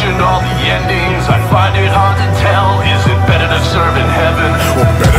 questioned all the endings. I find it hard to tell, is it better to serve in heaven or better